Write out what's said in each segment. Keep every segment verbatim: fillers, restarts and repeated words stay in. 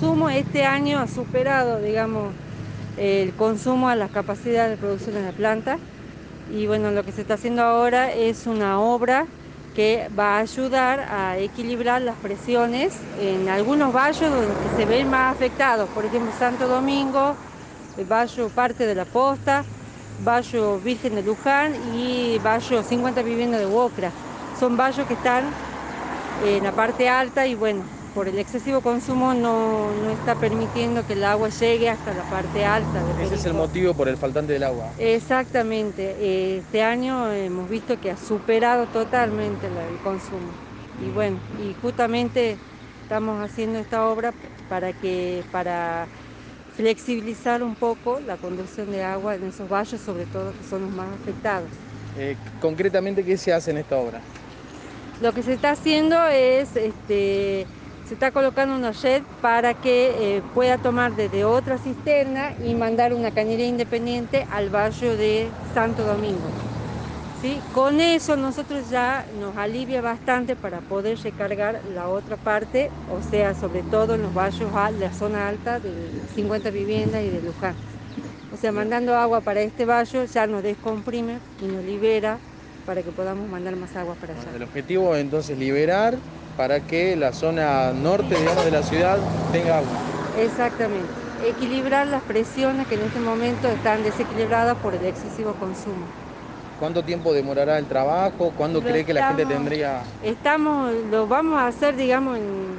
consumo este año ha superado, digamos, el consumo a las capacidades de producción de la planta. Y bueno, lo que se está haciendo ahora es una obra que va a ayudar a equilibrar las presiones en algunos valles donde se ven más afectados, por ejemplo Santo Domingo, el Valle Parte de la Posta, Valle Virgen de Luján y Valle cincuenta Viviendas de Huocra. Son valles que están en la parte alta y bueno, por el excesivo consumo no, no está permitiendo que el agua llegue hasta la parte alta de Ese es el Perico. motivo por el faltante del agua. Exactamente, este año hemos visto que ha superado totalmente el consumo y bueno, y justamente estamos haciendo esta obra para que para flexibilizar un poco la conducción de agua en esos valles, sobre todo que son los más afectados. Eh, concretamente, ¿qué se hace en esta obra? Lo que se está haciendo es, este, se está colocando una red para que eh, pueda tomar desde otra cisterna y mandar una cañería independiente al barrio de Santo Domingo. ¿Sí? Con eso nosotros ya nos alivia bastante para poder recargar la otra parte, o sea, sobre todo en los barrios, la zona alta de cincuenta viviendas y de Luján. O sea, Bien. mandando agua para este barrio ya nos descomprime y nos libera para que podamos mandar más agua para allá. El objetivo es entonces liberar para que la zona norte, digamos, de la ciudad tenga agua. Exactamente. Equilibrar las presiones que en este momento están desequilibradas por el excesivo consumo. ¿Cuánto tiempo demorará el trabajo? ¿Cuándo Lo cree que la gente estamos, tendría...? estamos, lo vamos a hacer, digamos, en,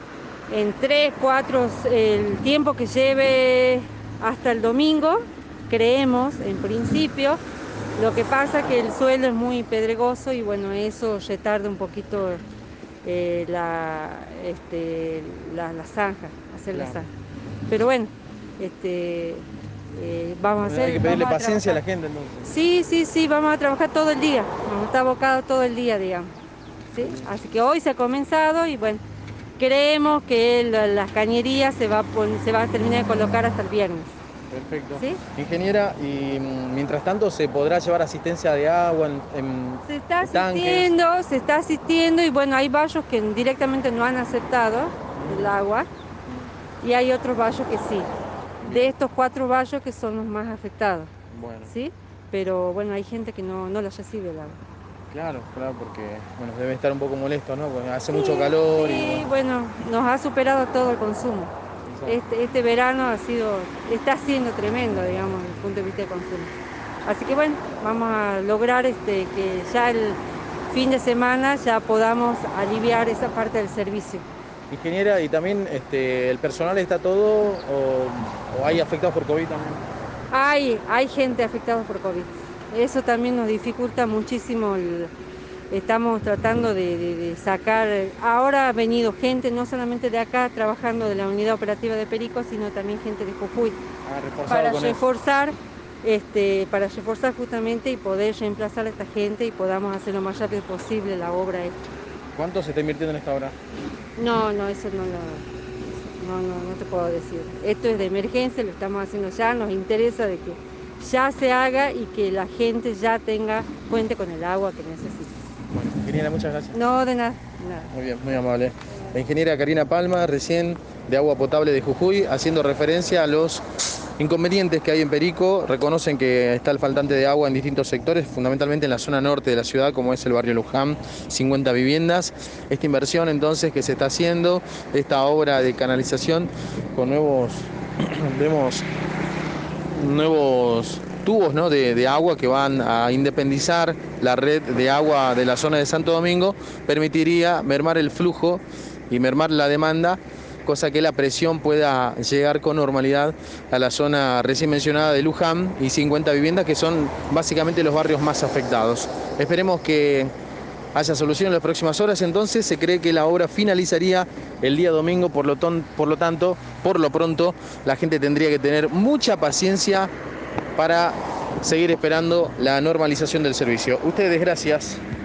en tres, cuatro, el tiempo que lleve hasta el domingo, creemos, en principio. Lo que pasa es que el suelo es muy pedregoso y bueno, eso retarda un poquito eh, la, este, la, la zanja, hacer la Claro. zanja. Pero bueno, este, eh, vamos a Bueno, hay hacer, que pedirle vamos a paciencia a trabajar. la gente entonces. Sí, sí, sí, vamos a trabajar todo el día, vamos a estar abocados todo el día, digamos. ¿Sí? Así que hoy se ha comenzado y bueno, creemos que la, las cañerías se va, a pon, se va a terminar de colocar hasta el viernes. Perfecto. ¿Sí? Ingeniera, y mm, mientras tanto se podrá llevar asistencia de agua en, en Se está tanques. asistiendo, se está asistiendo y bueno, hay valles que directamente no han aceptado el agua y hay otros valles que sí. De Bien. estos cuatro valles que son los más afectados, Bueno, ¿sí? Pero bueno, hay gente que no, no les recibe el agua. claro, claro, porque bueno, debe estar un poco molesto, ¿no? Porque hace mucho Sí, calor y sí, bueno. bueno, nos ha superado todo el consumo. Exacto. Este, este verano ha sido, está siendo tremendo, digamos, desde el punto de vista de consumo. Así que bueno, vamos a lograr este, que ya el fin de semana ya podamos aliviar esa parte del servicio. Ingeniera, y también este, el personal está todo o, o hay afectados por COVID también. Hay, hay gente afectada por COVID. Eso también nos dificulta muchísimo. El, estamos tratando de, de, de sacar. Ahora ha venido gente, no solamente de acá, trabajando de la unidad operativa de Perico, sino también gente de Jujuy, Ah, reforzado para con eso. reforzar, este, para reforzar justamente y poder reemplazar a esta gente y podamos hacer lo más rápido posible la obra esta. ¿Cuánto se está invirtiendo en esta obra? No, no, eso no lo, no, no, no te puedo decir. Esto es de emergencia, lo estamos haciendo ya, nos interesa de que ya se haga y que la gente ya tenga, cuente con el agua que necesita. Bueno, ingeniera, muchas gracias. No, de nada, nada. Muy bien, muy amable. La ingeniera Karina Palma, recién de Agua Potable de Jujuy, haciendo referencia a los inconvenientes que hay en Perico. Reconocen que está el faltante de agua en distintos sectores, fundamentalmente en la zona norte de la ciudad, como es el barrio Luján, cincuenta viviendas. Esta inversión entonces que se está haciendo, esta obra de canalización con nuevos, vemos, nuevos tubos, ¿no? de, de agua que van a independizar la red de agua de la zona de Santo Domingo, permitiría mermar el flujo y mermar la demanda, cosa que la presión pueda llegar con normalidad a la zona recién mencionada de Luján y cincuenta viviendas, que son básicamente los barrios más afectados. Esperemos que haya solución en las próximas horas. Entonces se cree que la obra finalizaría el día domingo, por lo, ton, por lo tanto, por lo pronto, la gente tendría que tener mucha paciencia para seguir esperando la normalización del servicio. Ustedes, gracias.